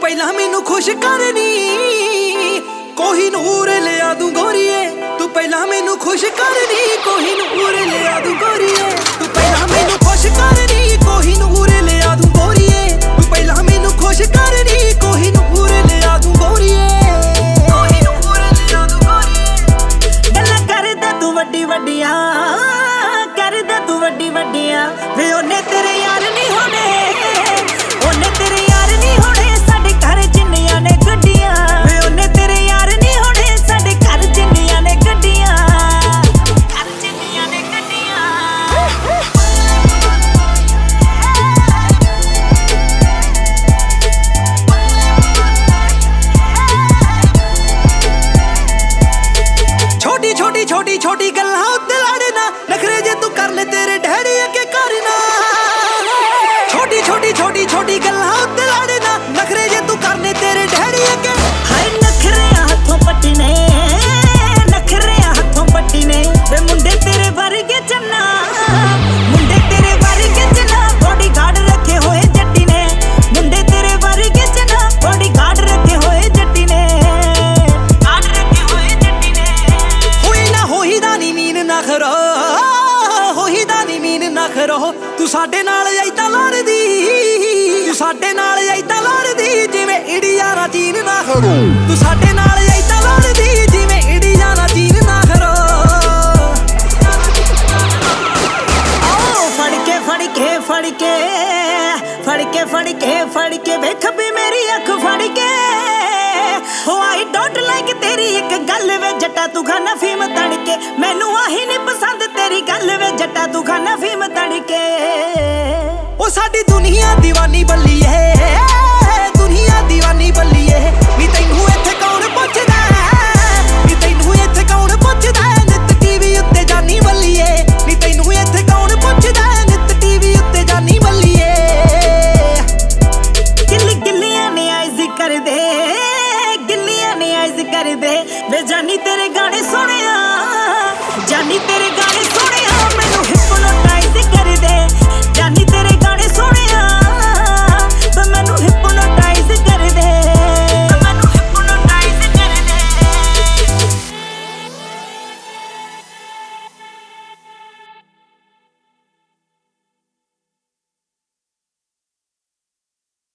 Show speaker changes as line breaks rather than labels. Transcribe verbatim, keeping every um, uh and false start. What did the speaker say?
ਪਹਿਲਾਂ ਮੈਨੂੰ ਖੁਸ਼ ਕਰਨੀ ਕੋਹੀਨੂਰ ਲਿਆ ਦੂੰ ਗੋਰੀਏ ਤੂੰ ਪਹਿਲਾਂ ਮੈਨੂੰ ਖੁਸ਼ ਕਰਨੀ ਕੋਹੀਨੂਰ ਲਿਆ ਦੂੰ ਗੋਰੀਏ ਤੂੰ ਪਹਿਲਾਂ ਮੈਨੂੰ ਖੁਸ਼ ਕਰਨੀ ਕੋਹੀਨੂਰ ਲਿਆ ਦੂੰ ਗੋਰੀਏ ਤੂੰ ਪਹਿਲਾਂ ਮੈਨੂੰ ਖੁਸ਼ ਕਰਨੀ ਕੋਹੀਨੂਰ ਲਿਆ ਦੂੰ ਗੋਰੀਏ ਕੋਹੀਨੂਰ ਲਿਆ ਦੂੰ ਗੋਰੀਏ ਗੱਲਾਂ ਕਰਦਾ ਤੂੰ ਵੱਡੀ ਵੱਡੀਆਂ ਕਰਦਾ ਤੂੰ ਵੱਡੀ ਵੱਡੀਆਂ ਵੇ ਉਹਨੇ ਤੇਰੇ ਯਾਰ ਨਹੀਂ ਹੋਣੇ ਉਹਨੇ ਤੇਰੇ ਯਾਰ ਨਹੀਂ ਹੋਣੇ ਸਾਡੇ ਘਰ ਜਿੰਨੀਆਂ ਨੇ ਗੱਡੀਆਂ ਵੇ ਉਹਨੇ ਤੇਰੇ ਯਾਰ ਨਹੀਂ ਹੋਣੇ ਸਾਡੇ ਘਰ ਜਿੰਨੀਆਂ ਨੇ ਗੱਡੀਆਂ ਘਰ ਜਿੰਨੀਆਂ ਨੇ ਗੱਡੀਆਂ ਛੋਟੀ ਛੋਟੀ ਛੋਟੀ ਛੋਟੀ ਗੱਲਾਂ ਉੱਤੇ ਲੜਨਾ ਨਖਰੇ ਜੇ ਤੂੰ ਕਰ ਲੈ ਤੇਰੇ ਡੈਡੀ ਅੱਗੇ ਕਰਨਾ ਛੋਟੀ ਛੋਟੀ ਛੋਟੀ ਛੋਟੀ ਗੱਲਾਂ ਉੱਤੇ ਲੜਨਾ ਨਖਰੇ ਜੇ ਤੂੰ ਕਰਨੇ ਤੇਰੇ ਡੈਡੀ ਅੱਗੇ ਹਾਏ ਨਖਰਿਆਂ ਹੱਥੋਂ ਪੱਟੀ ਨੇ ਨਖਰਿਆਂ ਹੱਥੋਂ ਪੱਟੀ ਨੇ ਵੇ ਮੁੰਡੇ ਤੇਰੇ ਵਰਗੇ ਚੰਨਾ ਮੁੰਡੇ ਤੇਰੇ ਵਰਗੇ ਚੰਨਾ ਬੋਡੀ ਗਾਰਡ ਰੱਖੇ ਹੋਏ ਜੱਟੀ ਨੇ ਮੁੰਡੇ ਤੇਰੇ ਵਰਗੇ ਚੰਨਾ ਬੋਡੀ ਗਾਰਡ ਰੱਖੇ ਹੋਏ ਜੱਟੀ ਨੇ ਗਾਰਡ ਰੱਖੇ ਹੋਏ ਜੱਟੀ ਨੇ ਹੋਈ ਨਾ ਹੋਈ ਦਾ ਨੀ ਮੀਨ ਨਾ ਖਰੋ ਹੋਈ ਦਾ ਨੀ ਮੀਨ ਨਾ ਖਰੋ ਤੂੰ ਸਾਡੇ ਨਾਲ ਐਦਾਂ ਲੜਦੀ ਤੂੰ ਸਾਡੇ ਨਾਲ ਐਦਾਂ ਲੜਦੀ ਜਿਵੇਂ ਇੰਡੀਆ ਨਾ ਚੀਨ ਨਾ ਖੜੋ ਤੂੰ ਸਾਡੇ ਨਾਲ ਐਦਾਂ ਲੜਦੀ ਜਿਵੇਂ ਇੰਡੀਆ ਨਾ ਚੀਨ ਨਾ ਖੜੋ ਆਓ ਫੜ ਕੇ ਫੜ ਕੇ ਫੜ ਕੇ ਫੜ ਕੇ ਫੜ ਕੇ ਫੜ ਕੇ ਵੇਖ ਵੀ ਮੇਰੀ ਅੱਖ ਫੜ ਕੇ ਹੋ ਆਈ ਡੋਂਟ ਲਾਈਕ ਤੇਰੀ ਇੱਕ ਗੱਲ ਵੇ ਜੱਟਾ ਤੂੰ ਖਾਨਾ ਫੀਮ ਤੜਕੇ ਮੈਨੂੰ ਆਹੀ ਨਹੀਂ ਪਸੰਦ ਤੇਰੀ ਗੱਲ ਵੇ ਜੱਟਾ ਤੂੰ ਖਾਨਾ ਫੀਮ ਤੜਕੇ ਉਹ ਸਾਡੀ ਦੁਨੀਆ دیਵਾਨੀ ਬੱਲੀ ਏ ਦੁਨੀਆ دیਵਾਨੀ ਬੱਲੀ ਏ ਵੀ ਤੈਨੂੰ ਇੱਥੇ ਕੌਣ ਪੁੱਛਦਾ ਵੀ ਤੈਨੂੰ ਇੱਥੇ ਕੌਣ ਪੁੱਛਦਾ ਨਿੱਤ ਟੀਵੀ ਉੱਤੇ ਜਾਨੀ ਬੱਲੀ ਏ ਵੀ ਤੈਨੂੰ ਇੱਥੇ ਕੌਣ ਪੁੱਛਦਾ ਨਿੱਤ ਟੀਵੀ ਉੱਤੇ ਜਾਨੀ ਬੱਲੀ ਏ ਗਿੱਲੀ ਗਿੱਲੀਆਂ ਨੇ ਆਇਜ਼ ਕਰਦੇ ਗਿੱਲੀਆਂ ਨੇ ਆਇਜ਼ ਕਰਦੇ ਵੇ ਜਾਨੀ ਤੇਰੇ ਗਾਣੇ ਸੁਣੇ